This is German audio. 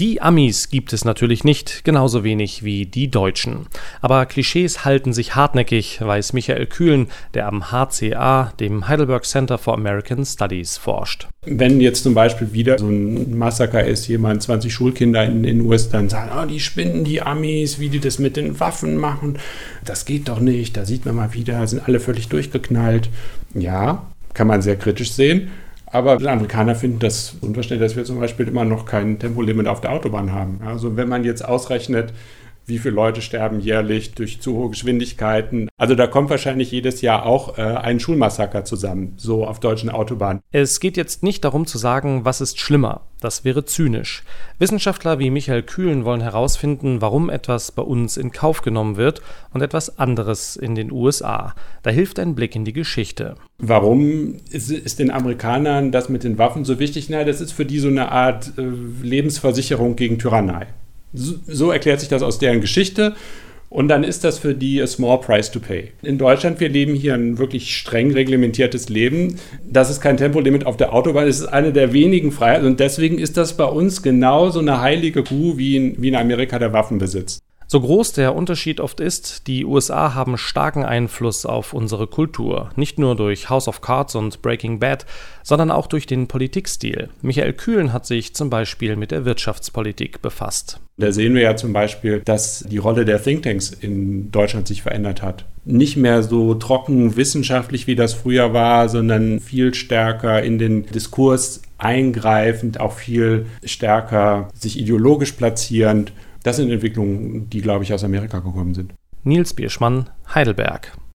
Die Amis gibt es natürlich nicht, genauso wenig wie die Deutschen. Aber Klischees halten sich hartnäckig, weiß Michael Kühlen, der am HCA, dem Heidelberg Center for American Studies, forscht. Wenn jetzt zum Beispiel wieder so ein Massaker ist, 20 Schulkinder in den USA dann sagen, die spinnen die Amis, wie die das mit den Waffen machen, das geht doch nicht, da sieht man mal wieder, sind alle völlig durchgeknallt. Ja, kann man sehr kritisch sehen. Aber die Amerikaner finden das unverständlich, dass wir zum Beispiel immer noch kein Tempolimit auf der Autobahn haben. Also wenn man jetzt ausrechnet, wie viele Leute sterben jährlich durch zu hohe Geschwindigkeiten. Also da kommt wahrscheinlich jedes Jahr auch ein Schulmassaker zusammen, so auf deutschen Autobahnen. Es geht jetzt nicht darum zu sagen, was ist schlimmer. Das wäre zynisch. Wissenschaftler wie Michael Kühlen wollen herausfinden, warum etwas bei uns in Kauf genommen wird und etwas anderes in den USA. Da hilft ein Blick in die Geschichte. Warum ist den Amerikanern das mit den Waffen so wichtig? Na, das ist für die so eine Art Lebensversicherung gegen Tyrannei. So erklärt sich das aus deren Geschichte. Und dann ist das für die a small price to pay. In Deutschland, wir leben hier ein wirklich streng reglementiertes Leben. Das ist kein Tempolimit auf der Autobahn, es ist eine der wenigen Freiheiten. Und deswegen ist das bei uns genauso eine heilige Kuh wie in Amerika der Waffenbesitz. So groß der Unterschied oft ist, die USA haben starken Einfluss auf unsere Kultur. Nicht nur durch House of Cards und Breaking Bad, sondern auch durch den Politikstil. Michael Kühlen hat sich zum Beispiel mit der Wirtschaftspolitik befasst. Da sehen wir ja zum Beispiel, dass die Rolle der Thinktanks in Deutschland sich verändert hat. Nicht mehr so trocken wissenschaftlich, wie das früher war, sondern viel stärker in den Diskurs eingreifend, auch viel stärker sich ideologisch platzierend. Das sind Entwicklungen, die, glaube ich, aus Amerika gekommen sind. Nils Bierschmann, Heidelberg.